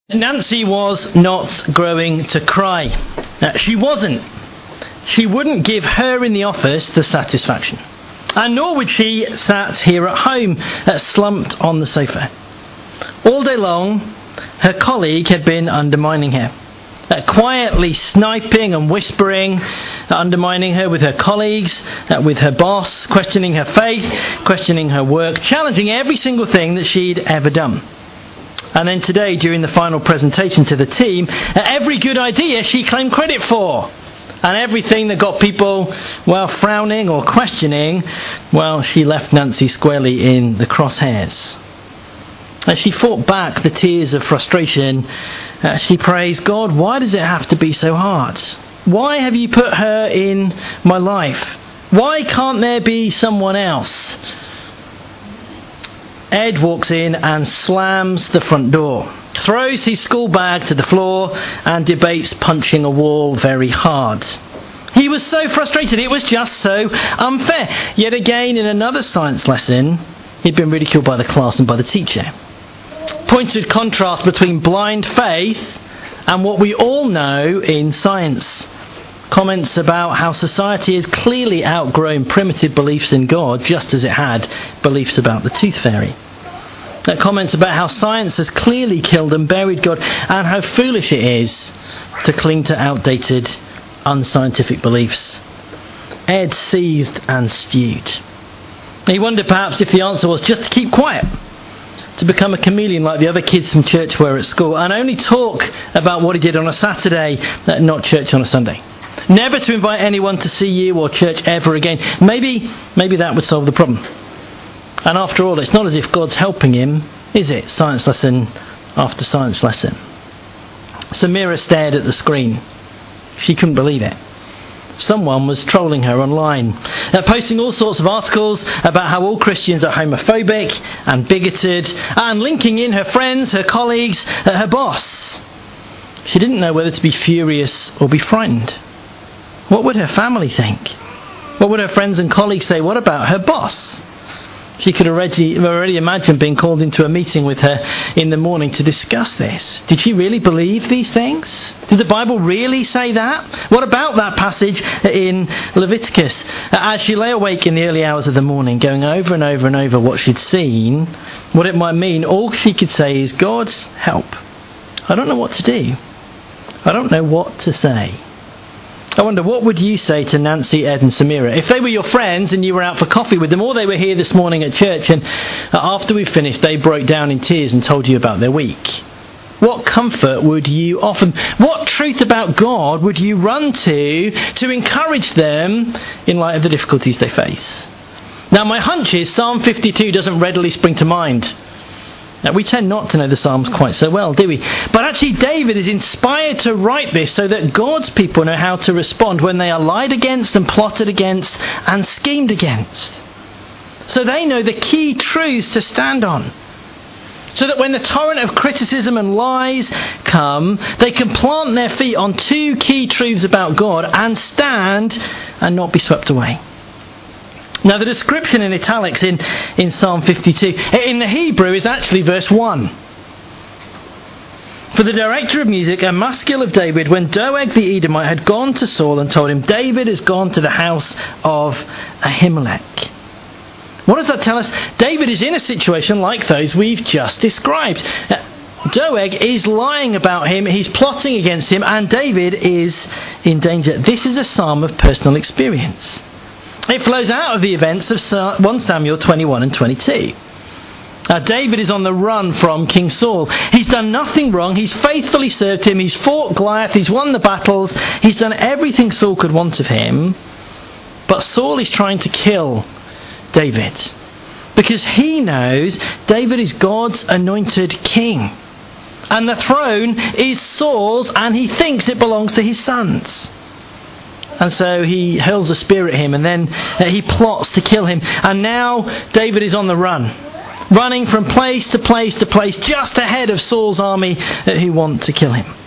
Nancy was not growing to cry. She wasn't. She wouldn't give her in the office the satisfaction. And nor would she sat here at home, slumped on the sofa. All day long, her colleague had been undermining her. Quietly sniping and whispering, undermining her with her colleagues, with her boss, questioning her faith, questioning her work, challenging every single thing that she'd ever done. And then today, during the final presentation to the team, every good idea she claimed credit for. And everything that got people, frowning or questioning, she left Nancy squarely in the crosshairs. As she fought back the tears of frustration, she prays, God, why does it have to be so hard? Why have you put her in my life? Why can't there be someone else? Ed walks in and slams the front door, throws his school bag to the floor and debates punching a wall very hard. He was so frustrated, it was just so unfair. Yet again, in another science lesson, he'd been ridiculed by the class and by the teacher. Pointed contrast between blind faith and what we all know in science. Comments about how society has clearly outgrown primitive beliefs in God, just as it had beliefs about the tooth fairy. Comments about how science has clearly killed and buried God, and how foolish it is to cling to outdated, unscientific beliefs. Ed seethed and stewed. He wondered perhaps if the answer was just to keep quiet, to become a chameleon like the other kids from church were at school, and only talk about what he did on a Saturday, not church on a Sunday. Never to invite anyone to see you or church ever again. Maybe that would solve the problem. And after all, it's not as if God's helping him, is it? Science lesson after science lesson. Samira stared at the screen. She couldn't believe it. Someone was trolling her online, posting all sorts of articles about how all Christians are homophobic and bigoted, and linking in her friends, her colleagues, her boss. She didn't know whether to be furious or be frightened. What would her family think? What would her friends and colleagues say? What about her boss? She could already imagine being called into a meeting with her in the morning to discuss this. Did she really believe these things? Did the Bible really say that? What about that passage in Leviticus? As she lay awake in the early hours of the morning, going over and over and over what she'd seen, what it might mean, all she could say is, God, help. I don't know what to do. I don't know what to say. I wonder, what would you say to Nancy, Ed and Samira if they were your friends and you were out for coffee with them, or they were here this morning at church and after we finished they broke down in tears and told you about their week? What comfort would you offer them? What truth about God would you run to encourage them in light of the difficulties they face? Now my hunch is Psalm 52 doesn't readily spring to mind. Now, we tend not to know the Psalms quite so well, do we? But actually David is inspired to write this so that God's people know how to respond when they are lied against and plotted against and schemed against. So they know the key truths to stand on. So that when the torrent of criticism and lies come, they can plant their feet on two key truths about God and stand and not be swept away. Now the description in italics in Psalm 52, in the Hebrew, is actually verse 1. For the director of music, a maskil of David, when Doeg the Edomite had gone to Saul and told him, David has gone to the house of Ahimelech. What does that tell us? David is in a situation like those we've just described. Doeg is lying about him, he's plotting against him, and David is in danger. This is a psalm of personal experience. It flows out of the events of 1 Samuel 21 and 22. David is on the run from King Saul. He's done nothing wrong. He's faithfully served him. He's fought Goliath. He's won the battles. He's done everything Saul could want of him. But Saul is trying to kill David because he knows David is God's anointed king. And the throne is Saul's, and he thinks it belongs to his sons. And so he hurls a spear at him, and then he plots to kill him. And now David is on the run, running from place to place to place, just ahead of Saul's army who want to kill him.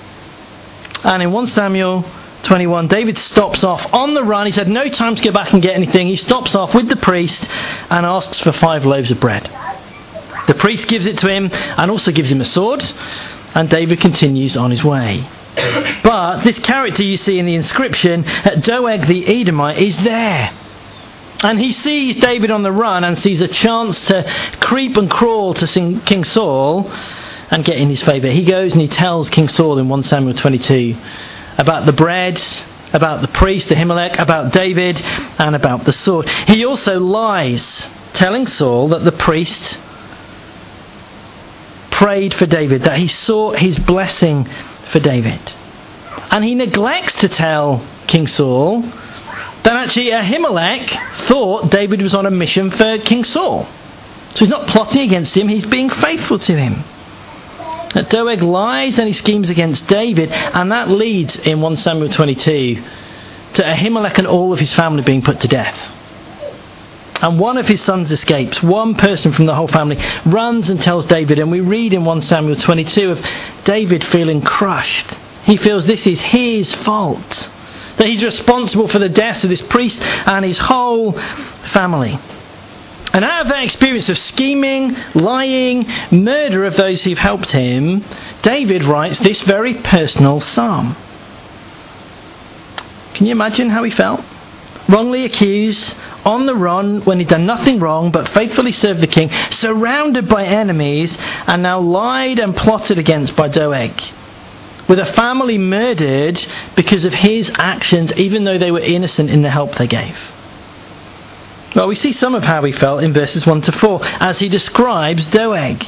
And in 1 Samuel 21, David stops off on the run. He's had no time to go back and get anything. He stops off with the priest and asks for 5 loaves of bread. The priest gives it to him and also gives him a sword. And David continues on his way. But this character you see in the inscription, Doeg the Edomite, is there. And he sees David on the run and sees a chance to creep and crawl to King Saul and get in his favour. He goes and he tells King Saul in 1 Samuel 22 about the bread, about the priest Ahimelech, about David, and about the sword. He also lies, telling Saul that the priest prayed for David, that he sought his blessing for David. And he neglects to tell King Saul that actually Ahimelech thought David was on a mission for King Saul. So he's not plotting against him, he's being faithful to him. That Doeg lies and he schemes against David, and that leads in 1 Samuel 22 to Ahimelech and all of his family being put to death. And one of his sons escapes. One person from the whole family runs and tells David, and we read in 1 Samuel 22 of David feeling crushed. He feels this is his fault, that he's responsible for the deaths of this priest and his whole family. And out of that experience of scheming, lying, murder of those who've helped him, David writes this very personal psalm. Can you imagine how he felt? Wrongly accused, on the run when he'd done nothing wrong but faithfully served the king, surrounded by enemies, and now lied and plotted against by Doeg. With a family murdered because of his actions, even though they were innocent in the help they gave. Well, we see some of how he felt in verses 1 to 4 as he describes Doeg.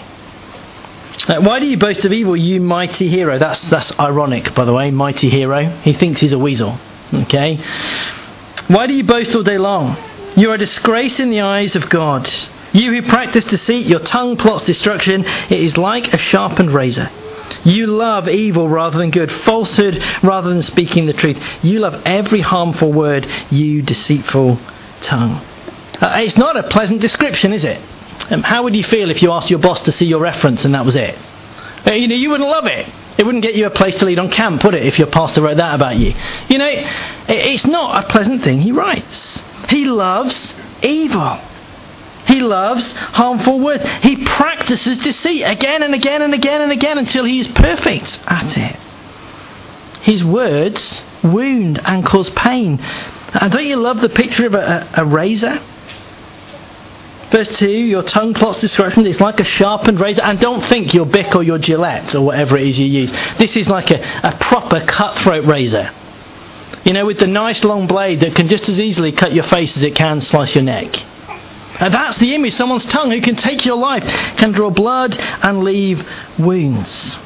Why do you boast of evil, you mighty hero? That's ironic, by the way, mighty hero. He thinks he's a weasel. Okay? Why do you boast all day long? You are a disgrace in the eyes of God. You who practice deceit, your tongue plots destruction. It is like a sharpened razor. You love evil rather than good, falsehood rather than speaking the truth. You love every harmful word, you deceitful tongue. It's not a pleasant description, is it? How would you feel if you asked your boss to see your reference and that was it? You wouldn't love it. It wouldn't get you a place to lead on camp, would it, if your pastor wrote that about you? It's not a pleasant thing he writes. He loves evil. He loves harmful words. He practices deceit again and again and again and again until he is perfect at it. His words wound and cause pain. And don't you love the picture of a razor? Verse 2, your tongue plots destruction. It's like a sharpened razor. And don't think your Bic or your Gillette or whatever it is you use. This is like a proper cutthroat razor. With the nice long blade that can just as easily cut your face as it can slice your neck. And that's the image. Someone's tongue who can take your life, can draw blood and leave wounds.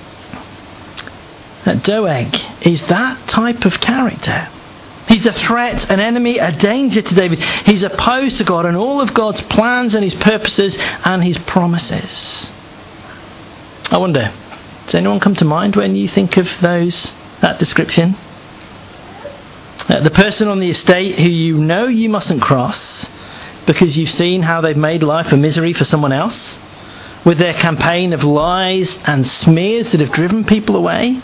Doeg is that type of character. He's a threat, an enemy, a danger to David. He's opposed to God and all of God's plans and his purposes and his promises. I wonder, does anyone come to mind when you think of that description? The person on the estate who you know you mustn't cross because you've seen how they've made life a misery for someone else, with their campaign of lies and smears that have driven people away.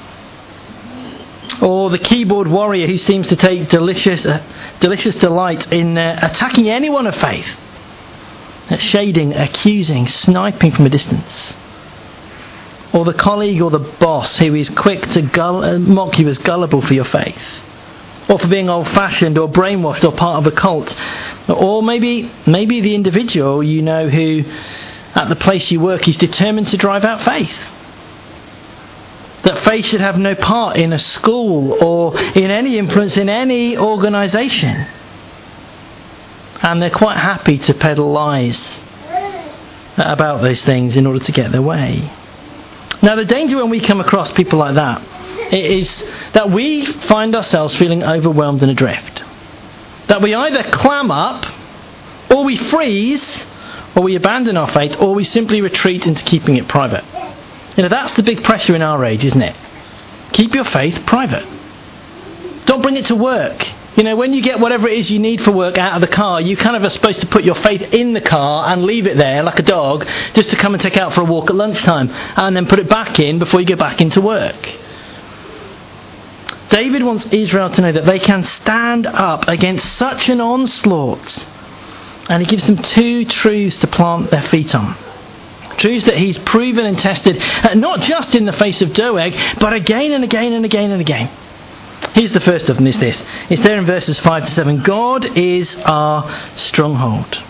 Or the keyboard warrior who seems to take delicious delight in attacking anyone of faith, shading, accusing, sniping from a distance. Or the colleague or the boss who is quick to mock you as gullible for your faith, or for being old-fashioned or brainwashed or part of a cult. Or maybe the individual who at the place you work is determined to drive out faith. That faith should have no part in a school or in any influence in any organisation. And they're quite happy to peddle lies about those things in order to get their way. Now, the danger when we come across people like that is that we find ourselves feeling overwhelmed and adrift. That we either clam up, or we freeze, or we abandon our faith, or we simply retreat into keeping it private. That's the big pressure in our age, isn't it? Keep your faith private. Don't bring it to work. When you get whatever it is you need for work out of the car, you kind of are supposed to put your faith in the car and leave it there like a dog just to come and take out for a walk at lunchtime and then put it back in before you go back into work. David wants Israel to know that they can stand up against such an onslaught. And he gives them two truths to plant their feet on. Truths that he's proven and tested, not just in the face of Doeg, but again and again and again and again. Here's the first of them, is this. It's there in verses 5 to 7. God is our stronghold.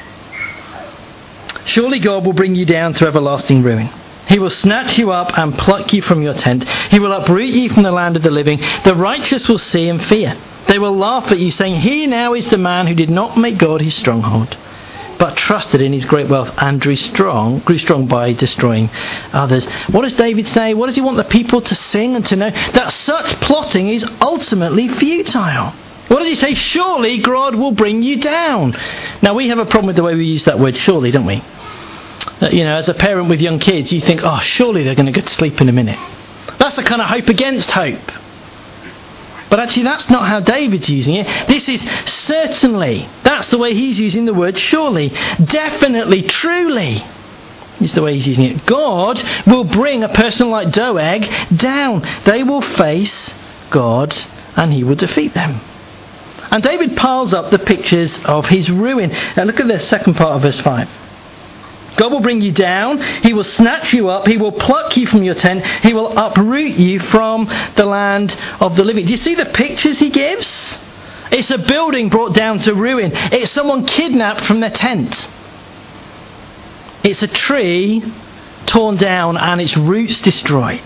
Surely God will bring you down to everlasting ruin. He will snatch you up and pluck you from your tent. He will uproot you from the land of the living. The righteous will see and fear. They will laugh at you, saying, "Here now is the man who did not make God his stronghold, but trusted in his great wealth and grew strong by destroying others." What does David say? What does he want the people to sing and to know? That such plotting is ultimately futile. What does he say? Surely God will bring you down. Now, we have a problem with the way we use that word surely, don't we? As a parent with young kids, you think, oh, surely they're going to go to sleep in a minute. That's a kind of hope against hope. But actually, that's not how David's using it. This is certainly. That's the way he's using the word surely. Definitely, truly, is the way he's using it. God will bring a person like Doeg down. They will face God and he will defeat them. And David piles up the pictures of his ruin. Now look at the second part of verse 5. God will bring you down, he will snatch you up, he will pluck you from your tent, he will uproot you from the land of the living. Do you see the pictures he gives? It's a building brought down to ruin. It's someone kidnapped from their tent. It's a tree torn down and its roots destroyed.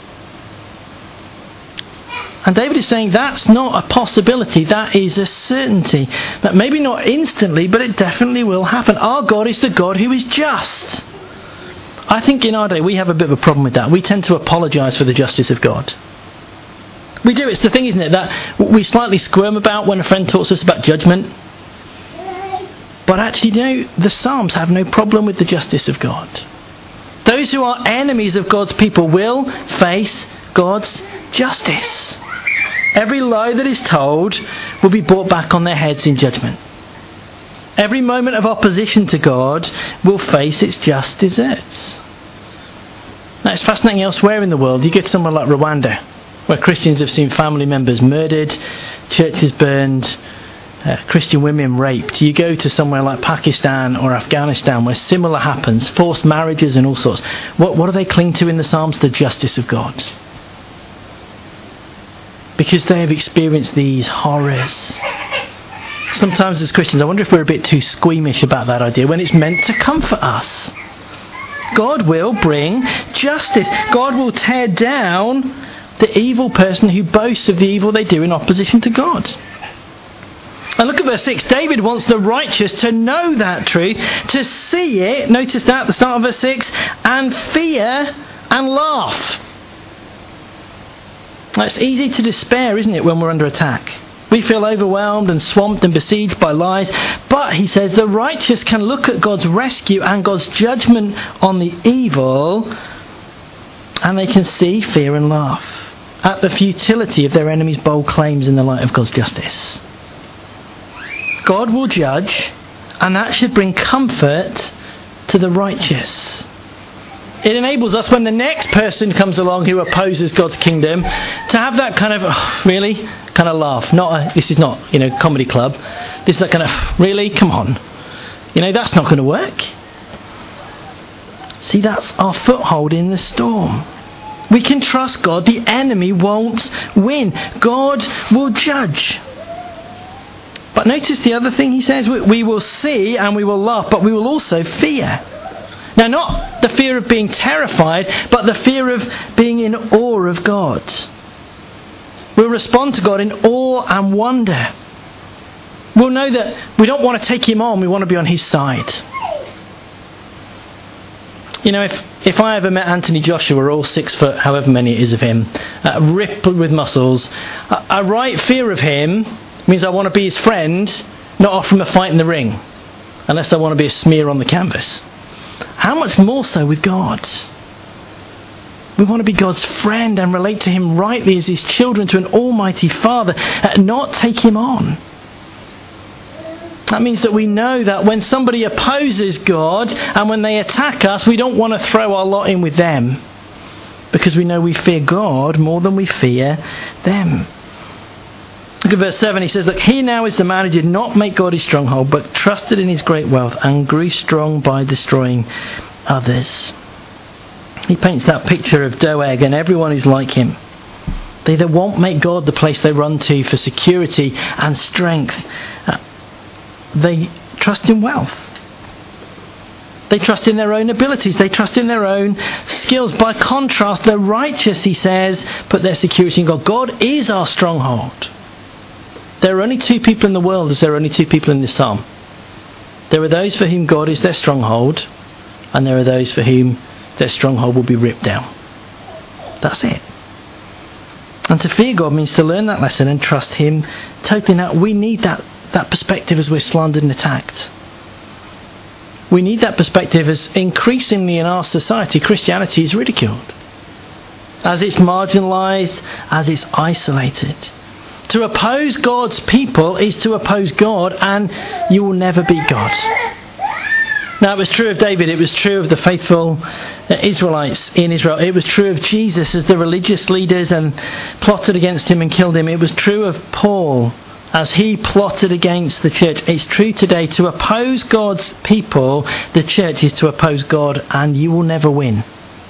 And David is saying that's not a possibility, that is a certainty. But maybe not instantly, but it definitely will happen. Our God is the God who is just. I think in our day we have a bit of a problem with that. We tend to apologise for the justice of God. We do. It's the thing, isn't it, that we slightly squirm about when a friend talks to us about judgment. But actually, the Psalms have no problem with the justice of God. Those who are enemies of God's people will face God's justice. Every lie that is told will be brought back on their heads in judgment. Every moment of opposition to God will face its just deserts. Now, it's fascinating elsewhere in the world. You get somewhere like Rwanda, where Christians have seen family members murdered, churches burned, Christian women raped. You go to somewhere like Pakistan or Afghanistan, where similar happens, forced marriages and all sorts. What do they cling to in the Psalms? The justice of God. Because they have experienced these horrors. Sometimes as Christians, I wonder if we're a bit too squeamish about that idea when it's meant to comfort us. God will bring justice. God will tear down the evil person who boasts of the evil they do in opposition to God. And look at verse 6. David wants the righteous to know that truth, to see it, notice that at the start of verse 6, and fear and laugh. Now, it's easy to despair, isn't it, when we're under attack? We feel overwhelmed and swamped and besieged by lies. But, he says, the righteous can look at God's rescue and God's judgment on the evil, and they can see, fear and laugh at the futility of their enemies' bold claims in the light of God's justice. God will judge, and that should bring comfort to the righteous. It enables us, when the next person comes along who opposes God's kingdom, to have that kind of, really? Kind of laugh. This is not, comedy club. This is that kind of, really? Come on. That's not going to work. See, that's our foothold in the storm. We can trust God. The enemy won't win. God will judge. But notice the other thing he says. We will see and we will laugh, but we will also fear. Now, not the fear of being terrified, but the fear of being in awe of God. We'll respond to God in awe and wonder. We'll know that we don't want to take him on, we want to be on his side. If I ever met Anthony Joshua, all 6 foot, however many it is of him, ripped with muscles, a right fear of him means I want to be his friend, not offer him a fight in the ring, unless I want to be a smear on the canvas. How much more so with God? We want to be God's friend and relate to him rightly as his children to an almighty Father, not take him on. That means that we know that when somebody opposes God and when they attack us, we don't want to throw our lot in with them, because we know we fear God more than we fear them. Look at verse 7. He says, "Look, he now is the man who did not make God his stronghold, but trusted in his great wealth and grew strong by destroying others. He paints that picture of Doeg and everyone who's like him. They won't make God the place they run to for security and strength. They trust in wealth. They trust in their own abilities. They trust in their own skills. By contrast, the righteous, he says, put their security in God. God is our stronghold. There are only two people in the world, as there are only two people in this psalm. There are those for whom God is their stronghold, and there are those for whom their stronghold will be ripped down. That's it. And to fear God means to learn that lesson and trust him totally. Now, we need that perspective as we're slandered and attacked. We need that perspective as increasingly in our society, Christianity is ridiculed. As it's marginalised, as it's isolated. To oppose God's people is to oppose God, and you will never be God. Now, it was true of David, it was true of the faithful Israelites in Israel. It was true of Jesus as the religious leaders and plotted against him and killed him. It was true of Paul as he plotted against the church. It's true today. To oppose God's people, the church, is to oppose God, and you will never win.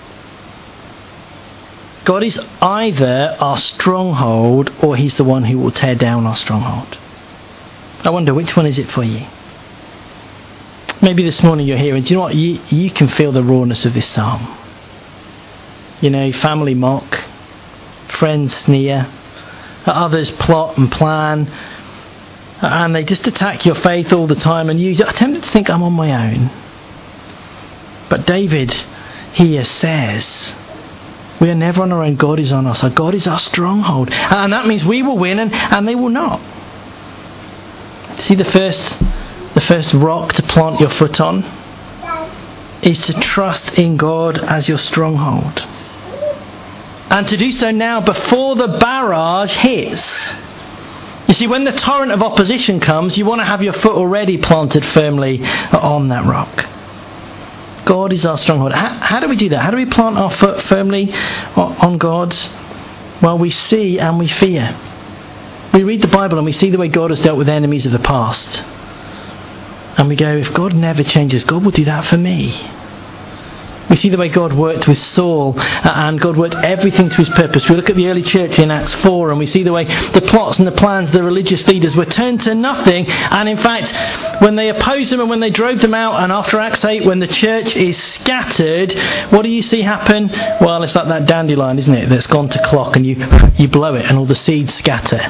God is either our stronghold or he's the one who will tear down our stronghold. I wonder, which one is it for you? Maybe this morning you're here and do you know what? You can feel the rawness of this psalm. You know, family mock, friends sneer, others plot and plan, and they just attack your faith all the time, and you are tempted to think, I'm on my own. But David here says, we are never on our own. God is on us. God is our stronghold. And that means we will win and they will not. See, the first rock to plant your foot on is to trust in God as your stronghold. And to do so now before the barrage hits. You see, when the torrent of opposition comes, you want to have your foot already planted firmly on that rock. God is our stronghold. How do we do that? How do we plant our foot firmly on God? Well, we see and we fear. We read the Bible and we see the way God has dealt with enemies of the past. And we go, if God never changes, God will do that for me. We see the way God worked with Saul, and God worked everything to his purpose. We look at the early church in Acts 4 and we see the way the plots and the plans of the religious leaders were turned to nothing. And in fact, when they opposed them and when they drove them out, and after Acts 8, when the church is scattered, what do you see happen? Well, it's like that dandelion, isn't it, that's gone to clock, and you blow it and all the seeds scatter.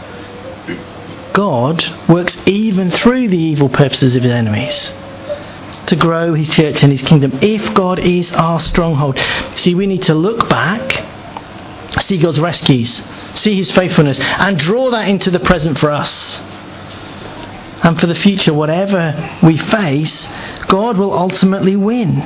God works even through the evil purposes of his enemies to grow his church and his kingdom, if God is our stronghold. See, we need to look back, see God's rescues, see his faithfulness, and draw that into the present for us. And for the future, whatever we face, God will ultimately win.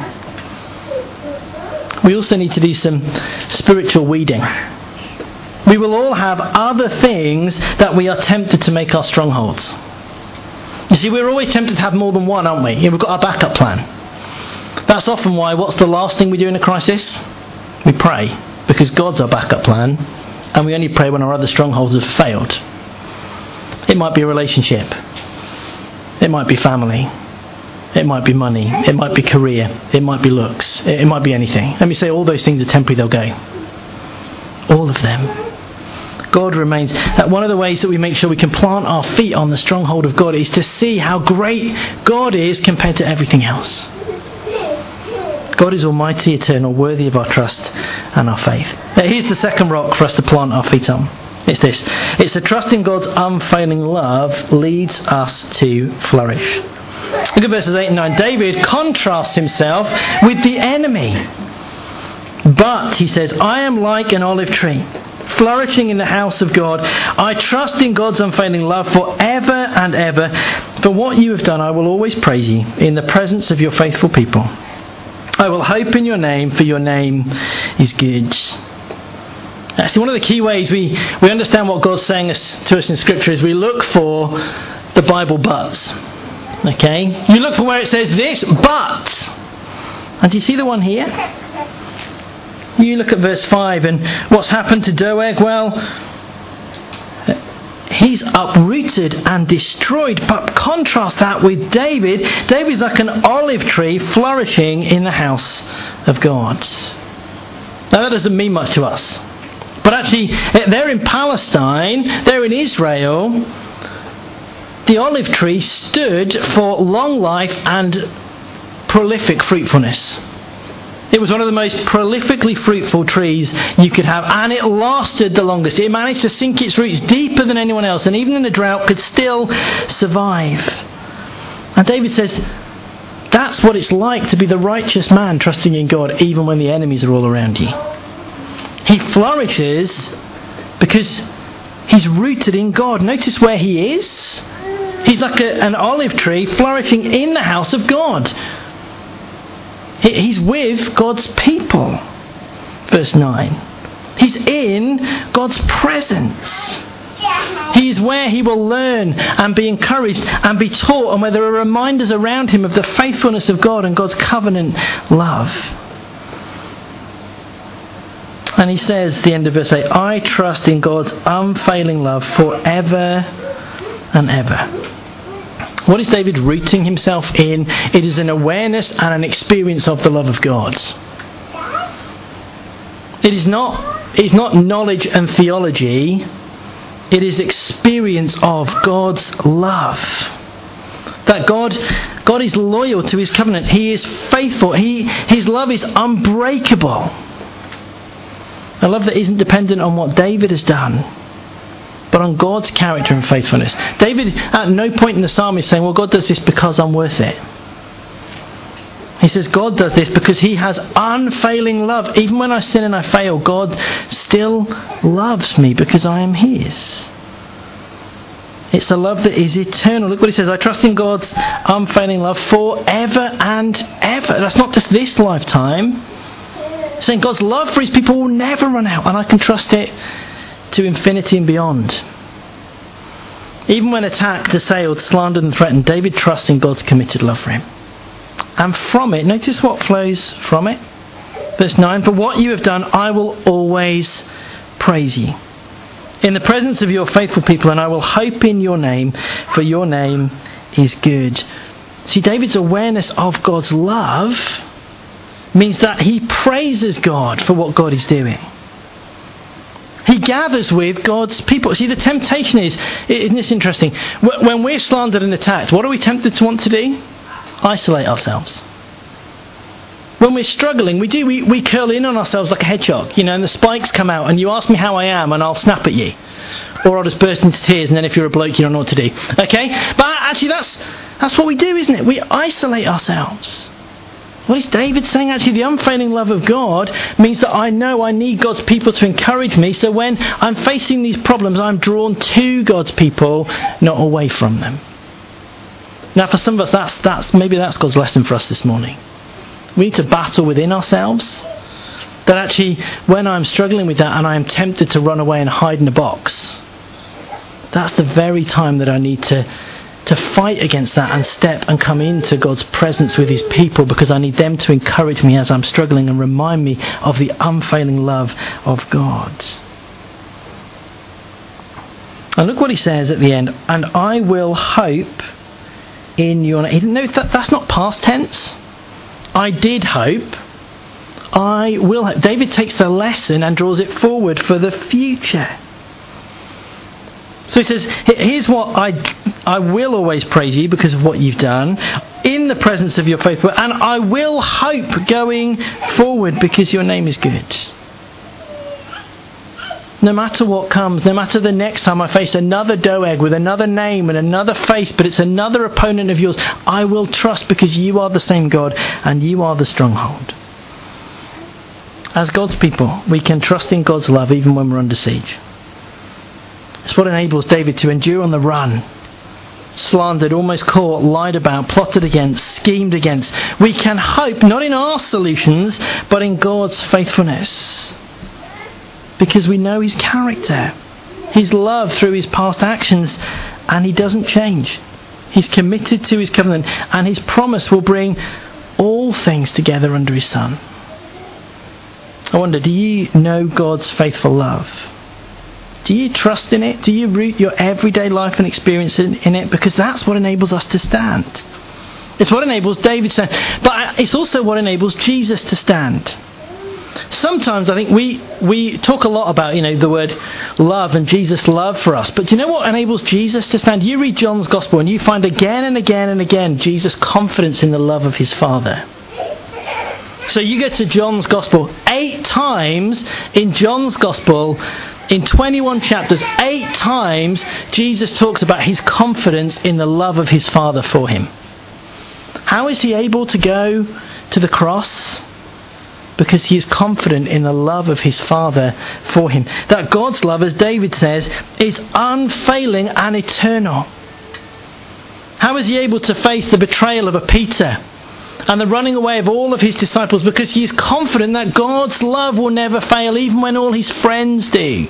We also need to do some spiritual weeding. We will all have other things that we are tempted to make our strongholds. You see, we're always tempted to have more than one, aren't we? We've got our backup plan. That's often why, what's the last thing we do in a crisis? We pray, because God's our backup plan, and we only pray when our other strongholds have failed. It might be a relationship. It might be family. It might be money. It might be career. It might be looks. It might be anything. Let me say, all those things are temporary, they'll go. All of them. God remains. One of the ways that we make sure we can plant our feet on the stronghold of God is to see how great God is compared to everything else. God is almighty, eternal, worthy of our trust and our faith. Now, here's the second rock for us to plant our feet on. It's this. It's the trust in God's unfailing love leads us to flourish. Look at verses 8 and 9. David contrasts himself with the enemy. But, he says, I am like an olive tree, flourishing in the house of God. I trust in God's unfailing love forever and ever. For what you have done, I will always praise you in the presence of your faithful people. I will hope in your name, for your name is good. Actually, one of the key ways we understand what God's saying to us in Scripture is we look for the Bible buts. Okay? You look for where it says this, but. And do you see the one here? You look at verse 5, and what's happened to Doeg? Well, he he's uprooted and destroyed. But contrast that with David. David's like an olive tree flourishing in the house of God. Now that doesn't mean much to us. But actually, they're in Palestine, they're in Israel. The olive tree stood for long life and prolific fruitfulness. It was one of the most prolifically fruitful trees you could have, and it lasted the longest. It managed to sink its roots deeper than anyone else, and even in a drought could still survive. And David says, that's what it's like to be the righteous man trusting in God, even when the enemies are all around you. He flourishes because he's rooted in God. Notice where he is. He's like an olive tree flourishing in the house of God. He's with God's people. Verse 9. He's in God's presence. He's where he will learn and be encouraged and be taught, and where there are reminders around him of the faithfulness of God and God's covenant love. And he says at the end of verse 8, I trust in God's unfailing love forever and ever. What is David rooting himself in? It is an awareness and an experience of the love of God. It's not knowledge and theology. It is experience of God's love. That God is loyal to his covenant. He is faithful. His love is unbreakable. A love that isn't dependent on what David has done, but on God's character and faithfulness. David at no point in the psalm is saying, well, God does this because I'm worth it. He says God does this because he has unfailing love. Even when I sin and I fail, God still loves me because I am his. It's a love that is eternal. Look what he says, I trust in God's unfailing love forever and ever. That's not just this lifetime. He's saying God's love for his people will never run out, and I can trust it to infinity and beyond. Even when attacked, assailed, slandered and threatened, David trusts in God's committed love for him. And from it, notice what flows from it. Verse 9, for what you have done, I will always praise you in the presence of your faithful people, and I will hope in your name, for your name is good. See, David's awareness of God's love means that he praises God for what God is doing. He gathers with God's people. See, the temptation isn't this interesting? When we're slandered and attacked, what are we tempted to want to do? Isolate ourselves. When we're struggling, we curl in on ourselves like a hedgehog, and the spikes come out, and you ask me how I am, and I'll snap at you. Or I'll just burst into tears, and then if you're a bloke, you don't know what to do. Okay? But actually, that's what we do, isn't it? We isolate ourselves. What is David saying? Actually, the unfailing love of God means that I know I need God's people to encourage me. So when I'm facing these problems, I'm drawn to God's people, not away from them. Now, for some of us, maybe that's God's lesson for us this morning. We need to battle within ourselves. That actually, when I'm struggling with that and I am tempted to run away and hide in a box, that's the very time that I need to fight against that and step and come into God's presence with his people, because I need them to encourage me as I'm struggling and remind me of the unfailing love of God. And look what he says at the end, and I will hope in your name. No, that's not past tense. I did hope. I will hope. David takes the lesson and draws it forward for the future. So he says, here's what I will always praise you because of what you've done in the presence of your faithful, and I will hope going forward because your name is good. No matter what comes, no matter the next time I face another Doeg with another name and another face, but it's another opponent of yours, I will trust because you are the same God and you are the stronghold. As God's people, we can trust in God's love even when we're under siege. It's what enables David to endure on the run. Slandered, almost caught, lied about, plotted against, schemed against. We can hope not in our solutions, but in God's faithfulness. Because we know his character, his love through his past actions, and he doesn't change. He's committed to his covenant, and his promise will bring all things together under his Son. I wonder, do you know God's faithful love? Do you trust in it? Do you root your everyday life and experience in it? Because that's what enables us to stand. It's what enables David to stand. But it's also what enables Jesus to stand. Sometimes I think we talk a lot about, the word love and Jesus' love for us. But do you know what enables Jesus to stand? You read John's Gospel and you find again and again and again Jesus' confidence in the love of his Father. So you get to John's Gospel. 8 times in John's Gospel, in 21 chapters, 8 times Jesus talks about his confidence in the love of his Father for him. How is he able to go to the cross? Because he is confident in the love of his Father for him. That God's love, as David says, is unfailing and eternal. How is he able to face the betrayal of a Peter and the running away of all of his disciples? Because he is confident that God's love will never fail, even when all his friends do.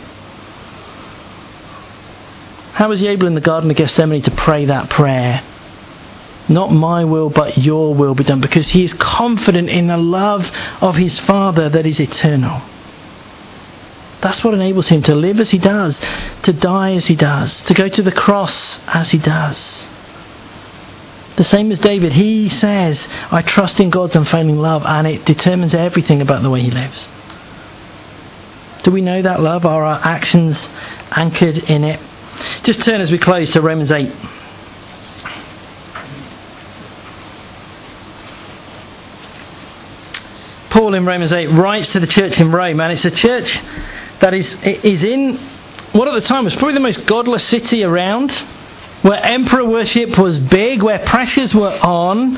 How was he able in the Garden of Gethsemane to pray that prayer? Not my will, but your will be done. Because he is confident in the love of his Father that is eternal. That's what enables him to live as he does, to die as he does, to go to the cross as he does. The same as David, he says, I trust in God's unfailing love, and it determines everything about the way he lives. Do we know that love? Are our actions anchored in it? Just turn as we close to Romans 8. Paul in Romans 8 writes to the church in Rome, and it's a church that is in what at the time was probably the most godless city around, where emperor worship was big, where pressures were on.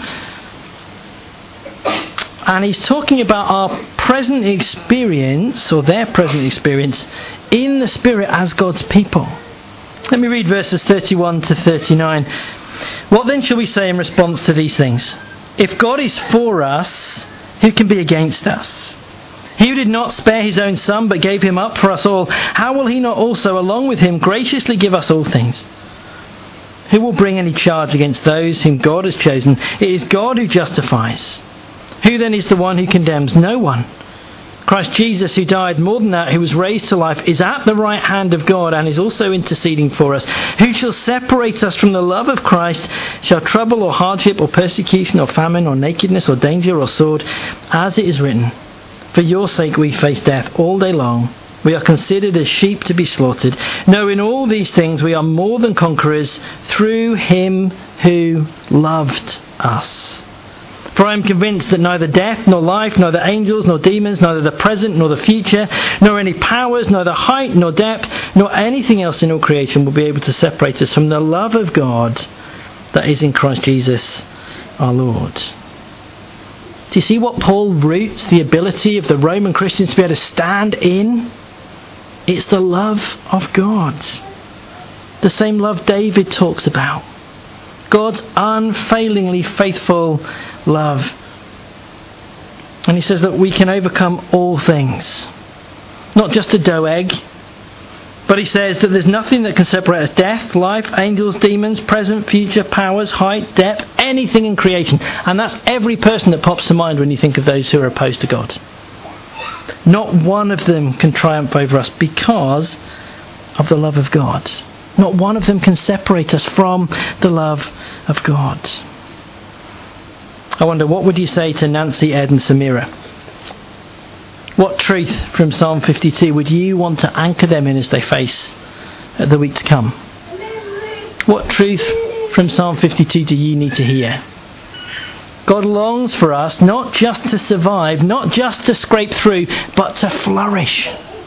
And he's talking about our present experience, or their present experience, in the Spirit as God's people. Let me read verses 31 to 39. What then shall we say in response to these things? If God is for us, who can be against us? He who did not spare his own Son, but gave him up for us all, how will he not also, along with him, graciously give us all things? Who will bring any charge against those whom God has chosen? It is God who justifies. Who then is the one who condemns? No one. Christ Jesus, who died, more than that, who was raised to life, is at the right hand of God and is also interceding for us. Who shall separate us from the love of Christ? Shall trouble or hardship or persecution or famine or nakedness or danger or sword? As it is written, for your sake we face death all day long. We are considered as sheep to be slaughtered. No, in all these things we are more than conquerors through him who loved us. For I am convinced that neither death, nor life, nor the angels, nor demons, neither the present, nor the future, nor any powers, neither height, nor depth, nor anything else in all creation will be able to separate us from the love of God that is in Christ Jesus our Lord. Do you see what Paul roots the ability of the Roman Christians to be able to stand in? It's the love of God. The same love David talks about. God's unfailingly faithful love. And he says that we can overcome all things. Not just a dough egg, but he says that there's nothing that can separate us. Death, life, angels, demons, present, future, powers, height, depth, anything in creation. And that's every person that pops to mind when you think of those who are opposed to God. Not one of them can triumph over us because of the love of God. Not one of them can separate us from the love of God. I wonder, what would you say to Nancy, Ed and Samira? What truth from Psalm 52 would you want to anchor them in as they face the week to come? What truth from Psalm 52 do you need to hear? God longs for us not just to survive, not just to scrape through, but to flourish.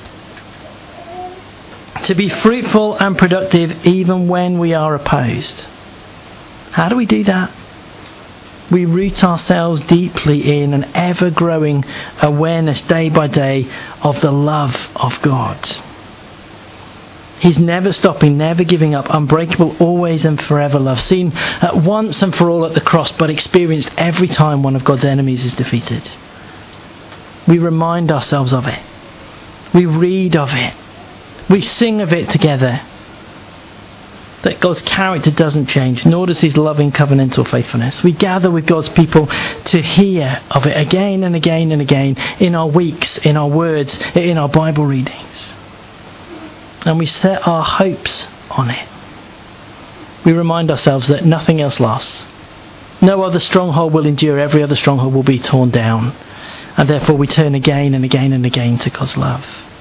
To be fruitful and productive even when we are opposed. How do we do that? We root ourselves deeply in an ever-growing awareness day by day of the love of God. He's never stopping, never giving up, unbreakable, always and forever love, seen at once and for all at the cross, but experienced every time one of God's enemies is defeated. We remind ourselves of it. We read of it. We sing of it together. That God's character doesn't change, nor does his loving covenantal faithfulness. We gather with God's people to hear of it again and again and again in our weeks, in our words, in our Bible readings. and we set our hopes on it. We remind ourselves that nothing else lasts. No other stronghold will endure. Every other stronghold will be torn down. And therefore we turn again and again and again to God's love.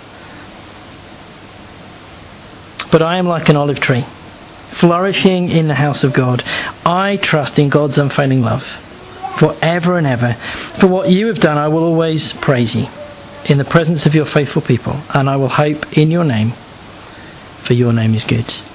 But I am like an olive tree, flourishing in the house of God. I trust in God's unfailing love forever and ever. For what you have done, I will always praise you in the presence of your faithful people, and I will hope in your name, for your name is good.